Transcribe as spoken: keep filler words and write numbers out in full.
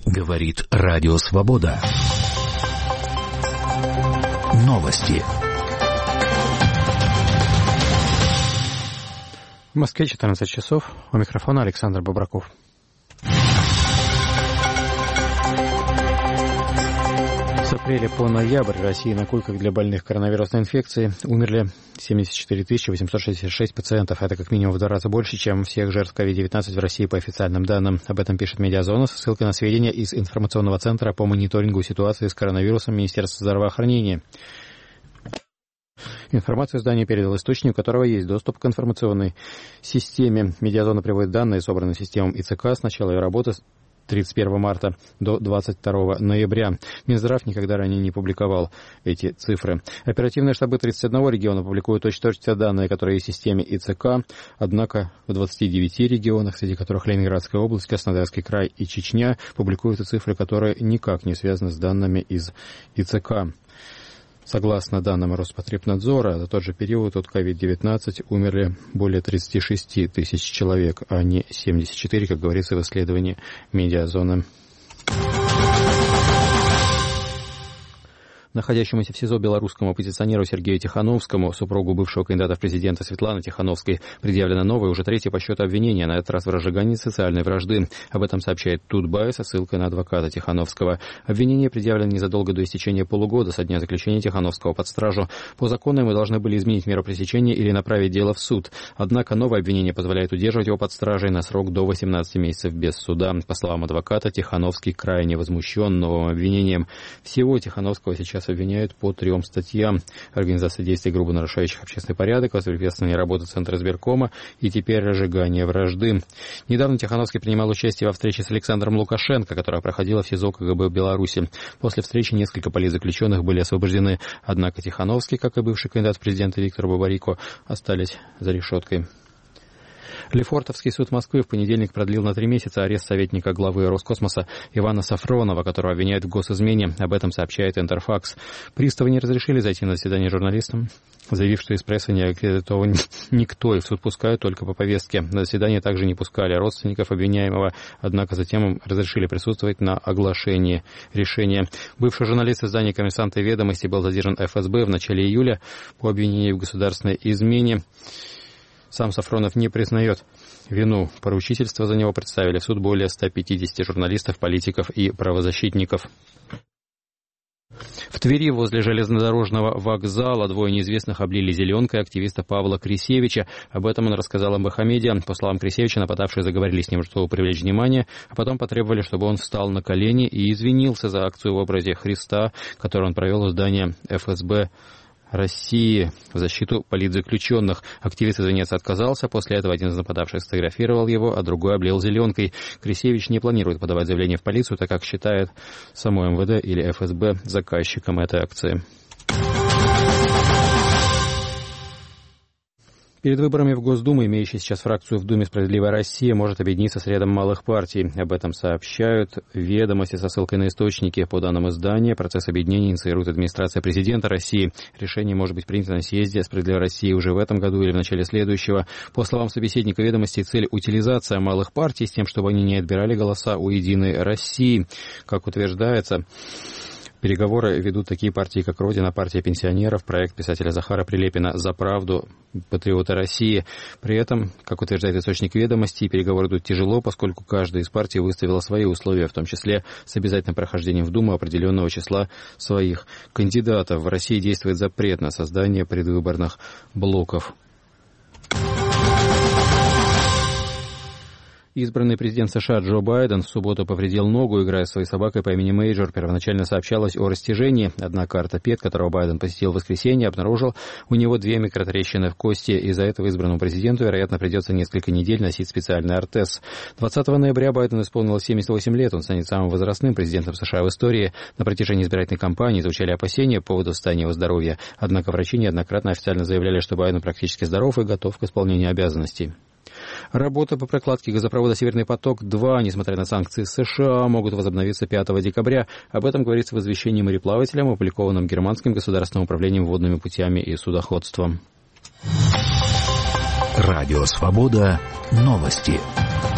Говорит Радио Свобода. Новости. В Москве четырнадцать часов. У микрофона Александр Бобраков. С апреля по ноябрь в России на койках для больных коронавирусной инфекцией умерли семьдесят четыре тысячи восемьсот шестьдесят шесть пациентов. Это как минимум в два раза больше, чем всех жертв ковид девятнадцать в России по официальным данным. Об этом пишет «Медиазона» со ссылкой на сведения из информационного центра по мониторингу ситуации с коронавирусом Министерства здравоохранения. Информацию издание передал источник, у которого есть доступ к информационной системе. «Медиазона» приводит данные, собранные системой ИЦК с начала ее работы тридцать первого марта до двадцать второго ноября. Минздрав никогда ранее не публиковал эти цифры. Оперативные штабы тридцати одного региона публикуют точно те данные, которые есть в системе ИЦК. Однако в двадцати девяти регионах, среди которых Ленинградская область, Краснодарский край и Чечня, публикуются цифры, которые никак не связаны с данными из ИЦК. Согласно данным Роспотребнадзора, за тот же период от ковид девятнадцать умерли более тридцати шести тысяч человек, а не семьдесят четыре, как говорится в исследовании «Медиазоны». Находящемуся в СИЗО белорусскому оппозиционеру Сергею Тихановскому, супругу бывшего кандидата в президенты Светланы Тихановской, предъявлено новое, уже третье по счету обвинение, на этот раз в разжигании социальной вражды. Об этом сообщает Тутбай со ссылкой на адвоката Тихановского. Обвинение предъявлено незадолго до истечения полугода со дня заключения Тихановского под стражу. По закону мы должны были изменить меру пресечения или направить дело в суд. Однако новое обвинение позволяет удерживать его под стражей на срок до восемнадцати месяцев без суда. По словам адвоката, Тихановский крайне возмущен новым обвинением. Всего Тихановского сейчас обвиняют по трем статьям: организация действий, грубо нарушающих общественный порядок, воспрепятствование работы Центра избиркома и теперь разжигание вражды. Недавно Тихановский принимал участие во встрече с Александром Лукашенко, которая проходила в СИЗО КГБ Беларуси. После встречи несколько политзаключенных были освобождены, однако Тихановский, как и бывший кандидат в президенты Виктор Бабарико, остались за решеткой. Лефортовский суд Москвы в понедельник продлил на три месяца арест советника главы Роскосмоса Ивана Сафронова, которого обвиняют в госизмене. Об этом сообщает Интерфакс. Приставы не разрешили зайти на заседание журналистам, заявив, что из прессы не аккредитован никто, и в суд пускают только по повестке. На заседание также не пускали родственников обвиняемого, однако затем им разрешили присутствовать на оглашении решения. Бывший журналист издания «Коммерсант» и «Ведомости» был задержан эф эс бэ в начале июля по обвинению в государственной измене. Сам Сафронов не признает вину. Поручительство за него представили в суд более ста пятидесяти журналистов, политиков и правозащитников. В Твери возле железнодорожного вокзала двое неизвестных облили зеленкой активиста Павла Крисевича. Об этом он рассказал Амбахамедиа. По словам Крисевича, нападавшие заговорили с ним, чтобы привлечь внимание, а потом потребовали, чтобы он встал на колени и извинился за акцию в образе Христа, которую он провел у здания эф эс бэ России в защиту политзаключенных. Активист извиняться отказался. После этого один из нападавших сфотографировал его, а другой облил зеленкой. Крисевич не планирует подавать заявление в полицию, так как считает само эм вэ дэ или эф эс бэ заказчиком этой акции. Перед выборами в Госдуму, имеющий сейчас фракцию в Думе «Справедливая Россия», может объединиться с рядом малых партий. Об этом сообщают «Ведомости» со ссылкой на источники. По данным издания, процесс объединения инициирует администрация президента России. Решение может быть принято на съезде «Справедливой России» уже в этом году или в начале следующего. По словам собеседника «Ведомостей», цель – утилизация малых партий с тем, чтобы они не отбирали голоса у «Единой России». Как утверждается, переговоры ведут такие партии, как «Родина», партия пенсионеров, проект писателя Захара Прилепина «За правду», «Патриоты России». При этом, как утверждает источник «Ведомостей», переговоры идут тяжело, поскольку каждая из партий выставила свои условия, в том числе с обязательным прохождением в Думу определенного числа своих кандидатов. В России действует запрет на создание предвыборных блоков. Избранный президент США Джо Байден в субботу повредил ногу, играя со своей собакой по имени Мейджор. Первоначально сообщалось о растяжении, однако ортопед, которого Байден посетил в воскресенье, обнаружил у него две микротрещины в кости. Из-за этого избранному президенту, вероятно, придется несколько недель носить специальный ортез. двадцатого ноября Байдену исполнилось семьдесят восемь лет. Он станет самым возрастным президентом США в истории. На протяжении избирательной кампании звучали опасения по поводу состояния его здоровья. Однако врачи неоднократно официально заявляли, что Байден практически здоров и готов к исполнению обязанностей. Работы по прокладке газопровода «Северный поток-два», несмотря на санкции США, могут возобновиться пятого декабря. Об этом говорится в извещении мореплавателям, опубликованном Германским государственным управлением водными путями и судоходством. Радио «Свобода». Новости.